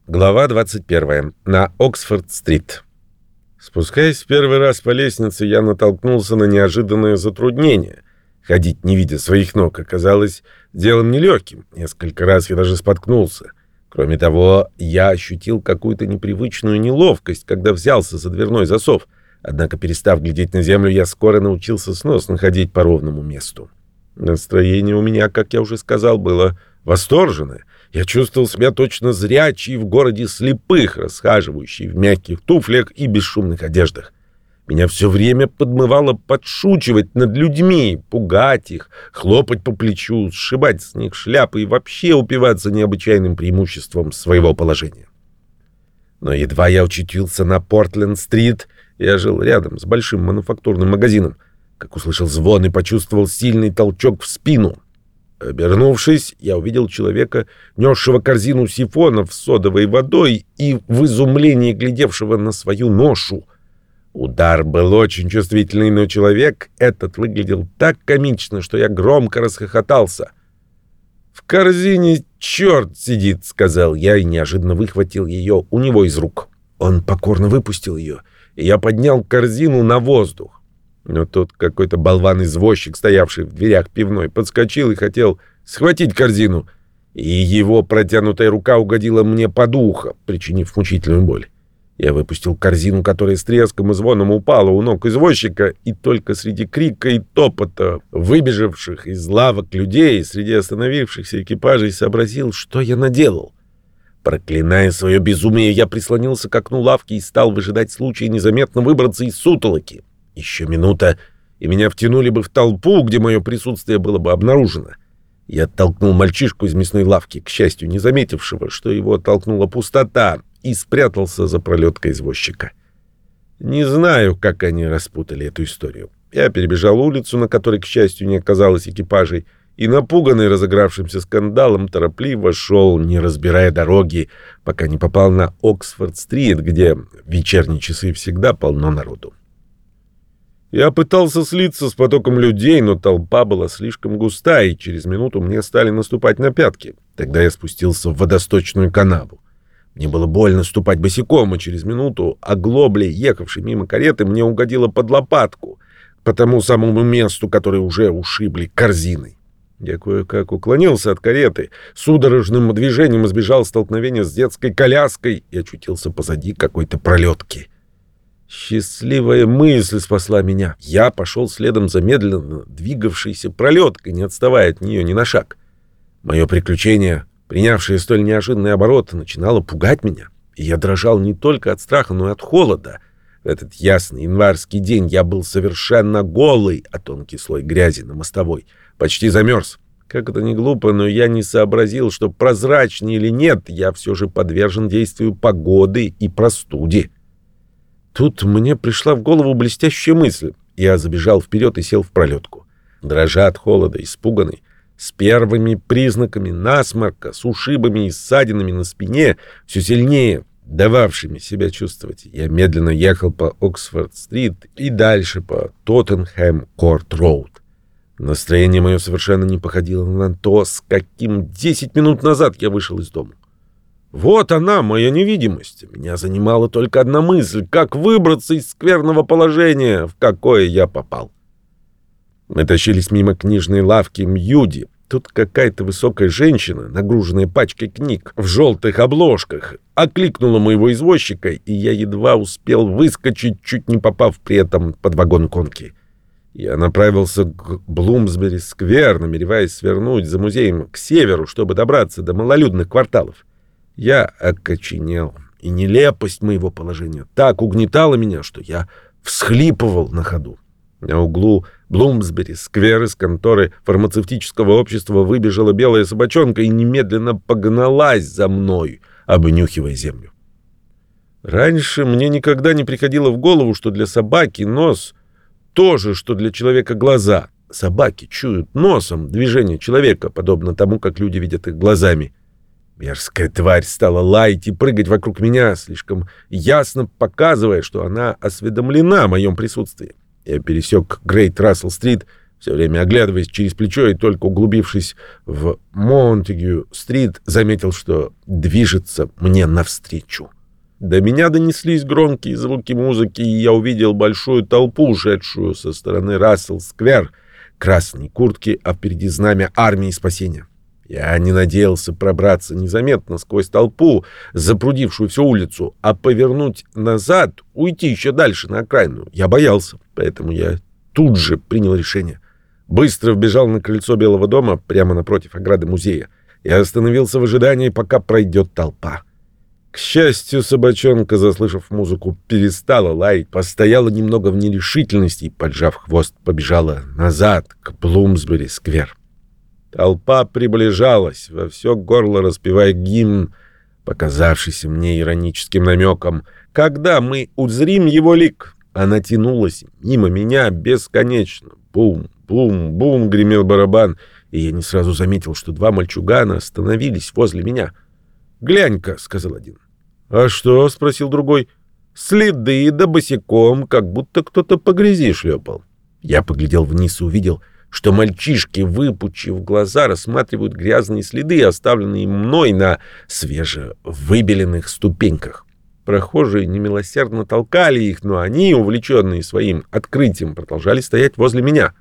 Глава 21. На Оксфорд-стрит. Спускаясь в первый раз по лестнице, я натолкнулся на неожиданное затруднение. Ходить, не видя своих ног, оказалось делом нелегким. Несколько раз я даже споткнулся. Кроме того, я ощутил какую-то непривычную неловкость, когда взялся за дверной засов. Однако, перестав глядеть на землю, я скоро научился сносно ходить по ровному месту. Настроение у меня, как я уже сказал, было восторженное. Я чувствовал себя точно зрячий в городе слепых, расхаживающий в мягких туфлях и бесшумных одеждах. Меня все время подмывало подшучивать над людьми, пугать их, хлопать по плечу, сшибать с них шляпы и вообще упиваться необычайным преимуществом своего положения. Но едва я очутился на Портленд-стрит, я жил рядом с большим мануфактурным магазином, как услышал звон и почувствовал сильный толчок в спину. Обернувшись, я увидел человека, несшего корзину сифонов с содовой водой и в изумлении глядевшего на свою ношу. Удар был очень чувствительный, но человек этот выглядел так комично, что я громко расхохотался. «В корзине черт сидит», — сказал я и неожиданно выхватил ее у него из рук. Он покорно выпустил ее, и я поднял корзину на воздух. Но тут какой-то болван-извозчик, стоявший в дверях пивной, подскочил и хотел схватить корзину, и его протянутая рука угодила мне под ухо, причинив мучительную боль. Я выпустил корзину, которая с треском и звоном упала у ног извозчика, и только среди крика и топота выбежавших из лавок людей, среди остановившихся экипажей, сообразил, что я наделал. Проклиная свое безумие, я прислонился к окну лавки и стал выжидать случая незаметно выбраться из сутолоки. Еще минута, и меня втянули бы в толпу, где мое присутствие было бы обнаружено. Я оттолкнул мальчишку из мясной лавки, к счастью, не заметившего, что его оттолкнула пустота, и спрятался за пролеткой извозчика. Не знаю, как они распутали эту историю. Я перебежал улицу, на которой, к счастью, не оказалось экипажей, и, напуганный разыгравшимся скандалом, торопливо шел, не разбирая дороги, пока не попал на Оксфорд-стрит, где в вечерние часы всегда полно народу. Я пытался слиться с потоком людей, но толпа была слишком густая, и через минуту мне стали наступать на пятки. Тогда я спустился в водосточную канаву. Мне было больно ступать босиком, и через минуту оглобля, ехавшей мимо кареты, мне угодила под лопатку, по тому самому месту, которое уже ушибли корзиной. Я кое-как уклонился от кареты, судорожным движением избежал столкновения с детской коляской и очутился позади какой-то пролетки. Счастливая мысль спасла меня. Я пошел следом за медленно двигавшейся пролеткой, не отставая от нее ни на шаг. Мое приключение, принявшее столь неожиданный оборот, начинало пугать меня. И я дрожал не только от страха, но и от холода. В этот ясный январский день я был совершенно голый, а тонкий слой грязи на мостовой почти замерз. Как это ни глупо, но я не сообразил, что прозрачный или нет, я все же подвержен действию погоды и простуде. Тут мне пришла в голову блестящая мысль. Я забежал вперед и сел в пролетку. Дрожа от холода, испуганный, с первыми признаками насморка, с ушибами и ссадинами на спине, все сильнее дававшими себя чувствовать, я медленно ехал по Оксфорд-стрит и дальше по Тоттенхэм-корт-роуд. Настроение мое совершенно не походило на то, с каким 10 минут назад я вышел из дома. Вот она, моя невидимость. Меня занимала только одна мысль: как выбраться из скверного положения, в какое я попал. Мы тащились мимо книжной лавки Мьюди. Тут какая-то высокая женщина, нагруженная пачкой книг в желтых обложках, окликнула моего извозчика, и я едва успел выскочить, чуть не попав при этом под вагон конки. Я направился к Блумсбери-сквер, намереваясь свернуть за музеем к северу, чтобы добраться до малолюдных кварталов. Я окоченел, и нелепость моего положения так угнетала меня, что я всхлипывал на ходу. На углу Блумсбери-сквер из конторы фармацевтического общества выбежала белая собачонка и немедленно погналась за мной, обнюхивая землю. Раньше мне никогда не приходило в голову, что для собаки нос то же, что для человека глаза. Собаки чуют носом движение человека, подобно тому, как люди видят их глазами. Мерзкая тварь стала лаять и прыгать вокруг меня, слишком ясно показывая, что она осведомлена о моем присутствии. Я пересек Грейт-Рассел-стрит, все время оглядываясь через плечо и только углубившись в Монтегю-стрит, заметил, что движется мне навстречу. До меня донеслись громкие звуки музыки, и я увидел большую толпу, шедшую со стороны Рассел-сквер, красные куртки, а впереди знамя армии спасения. Я не надеялся пробраться незаметно сквозь толпу, запрудившую всю улицу, а повернуть назад, уйти еще дальше на окраину. Я боялся, поэтому я тут же принял решение. Быстро вбежал на крыльцо Белого дома, прямо напротив ограды музея, и остановился в ожидании, пока пройдет толпа. К счастью, собачонка, заслышав музыку, перестала лаять, постояла немного в нерешительности и, поджав хвост, побежала назад, к Блумсбери-сквер. Толпа приближалась, во все горло распевая гимн, показавшийся мне ироническим намеком. «Когда мы узрим его лик!» Она тянулась мимо меня бесконечно. Бум, бум, бум, гремел барабан, и я не сразу заметил, что два мальчугана остановились возле меня. «Глянь-ка», — сказал один. «А что?» — спросил другой. «Следы да босиком, как будто кто-то по грязи шлепал». Я поглядел вниз и увидел, что мальчишки, выпучив глаза, рассматривают грязные следы, оставленные мной на свежевыбеленных ступеньках. Прохожие немилосердно толкали их, но они, увлеченные своим открытием, продолжали стоять возле меня.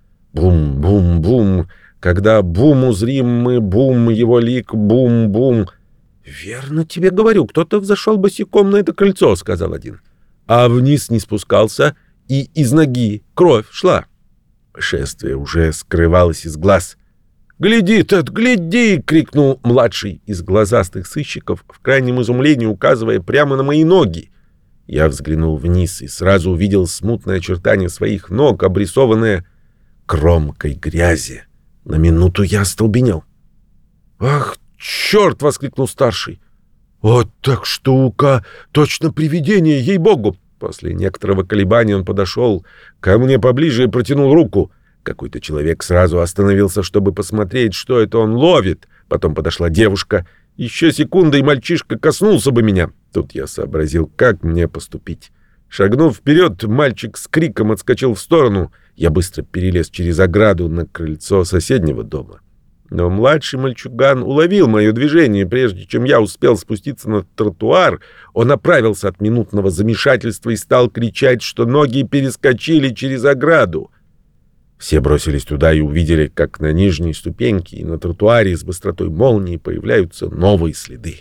Бум-бум-бум. Когда бум узрим мы, бум, его лик, бум-бум. «Верно тебе говорю, кто-то взошел босиком на это крыльцо», — сказал один. А вниз не спускался, и из ноги кровь шла. Шествие уже скрывалось из глаз. «Гляди, Тед, гляди!» — крикнул младший из глазастых сыщиков, в крайнем изумлении указывая прямо на мои ноги. Я взглянул вниз и сразу увидел смутное очертание своих ног, обрисованное кромкой грязи. На минуту я остолбенел. «Ах, черт!» — воскликнул старший. «Вот так штука! Точно привидение, ей-богу!» После некоторого колебания он подошел ко мне поближе и протянул руку. Какой-то человек сразу остановился, чтобы посмотреть, что это он ловит. Потом подошла девушка. Еще секунда, и мальчишка коснулся бы меня. Тут я сообразил, как мне поступить. Шагнув вперед, мальчик с криком отскочил в сторону. Я быстро перелез через ограду на крыльцо соседнего дома. Но младший мальчуган уловил мое движение, прежде чем я успел спуститься на тротуар. Он оправился от минутного замешательства и стал кричать, что ноги перескочили через ограду. Все бросились туда и увидели, как на нижней ступеньке и на тротуаре с быстротой молнии появляются новые следы.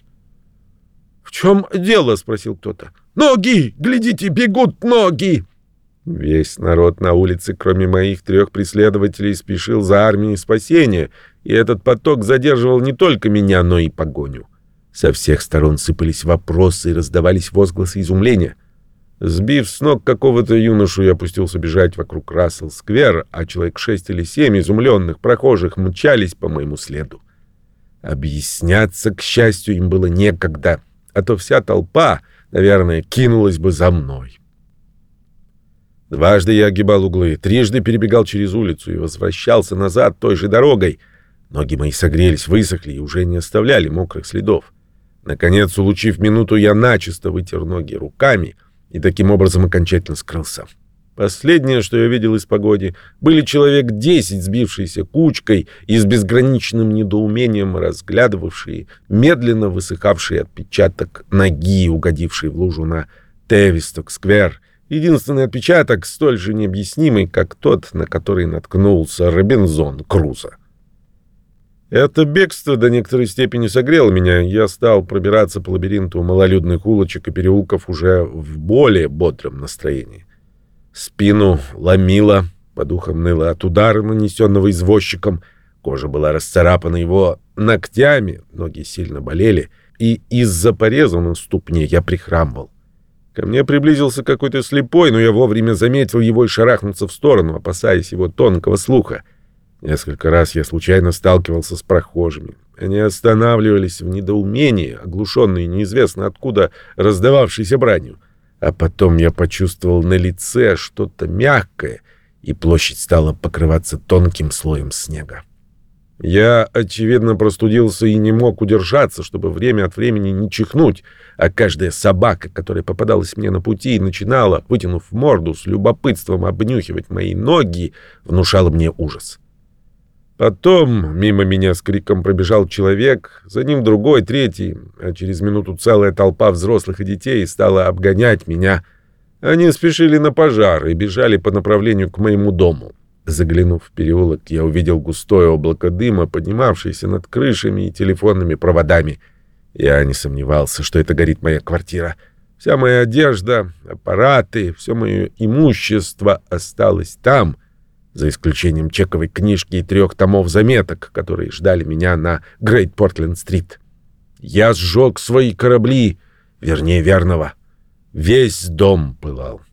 «В чем дело?» — спросил кто-то. «Ноги! Глядите, бегут ноги!» Весь народ на улице, кроме моих 3 преследователей, спешил за армией спасения, и этот поток задерживал не только меня, но и погоню. Со всех сторон сыпались вопросы и раздавались возгласы изумления. Сбив с ног какого-то юношу, я опустился бежать вокруг Рассел-сквер, а человек 6 или 7 изумленных прохожих мчались по моему следу. Объясняться, к счастью, им было некогда, а то вся толпа, наверное, кинулась бы за мной. Дважды я огибал углы, трижды перебегал через улицу и возвращался назад той же дорогой. Ноги мои согрелись, высохли и уже не оставляли мокрых следов. Наконец, улучив минуту, я начисто вытер ноги руками и таким образом окончательно скрылся. Последнее, что я видел из погони, были человек 10, сбившиеся кучкой и с безграничным недоумением разглядывавшие медленно высыхавший отпечаток ноги, угодивший в лужу на Тевисток-сквер. Единственный отпечаток, столь же необъяснимый, как тот, на который наткнулся Робинзон Крузо. Это бегство до некоторой степени согрело меня. Я стал пробираться по лабиринту малолюдных улочек и переулков уже в более бодром настроении. Спину ломило, по духам ныло от удара, нанесенного извозчиком. Кожа была расцарапана его ногтями, ноги сильно болели, и из-за пореза на ступне я прихрамывал. Ко мне приблизился какой-то слепой, но я вовремя заметил его и шарахнулся в сторону, опасаясь его тонкого слуха. Несколько раз я случайно сталкивался с прохожими. Они останавливались в недоумении, оглушенные неизвестно откуда раздававшейся бранью. А потом я почувствовал на лице что-то мягкое, и площадь стала покрываться тонким слоем снега. Я, очевидно, простудился и не мог удержаться, чтобы время от времени не чихнуть, а каждая собака, которая попадалась мне на пути, начинала, вытянув морду, с любопытством обнюхивать мои ноги, внушала мне ужас. Потом мимо меня с криком пробежал человек, за ним другой, третий, а через минуту целая толпа взрослых и детей стала обгонять меня. Они спешили на пожар и бежали по направлению к моему дому. Заглянув в переулок, я увидел густое облако дыма, поднимавшееся над крышами и телефонными проводами. Я не сомневался, что это горит моя квартира. Вся моя одежда, аппараты, все мое имущество осталось там, за исключением чековой книжки и 3 томов заметок, которые ждали меня на Грейт-Портленд-стрит. Я сжег свои корабли, вернее, верного. Весь дом пылал.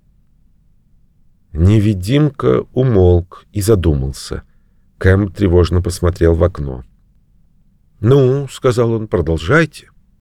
Невидимка умолк и задумался. Кэм тревожно посмотрел в окно. «Ну, — сказал он, — продолжайте».